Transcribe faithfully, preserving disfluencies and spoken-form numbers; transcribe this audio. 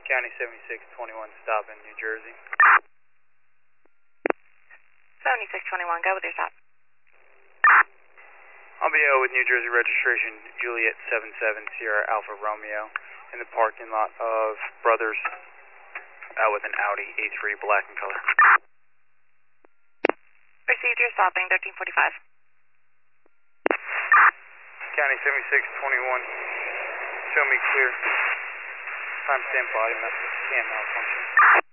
County seventy-six twenty-one, stop in New Jersey. seventy-six twenty-one, go with your stop. I'll be out with New Jersey registration Juliet seven seven Sierra Alpha Romeo in the parking lot of Brothers, out with an Audi A three black in color. Received your stopping, thirteen forty-five. County seventy-six twenty-one, show me clear. Timestamp body cam malfunction.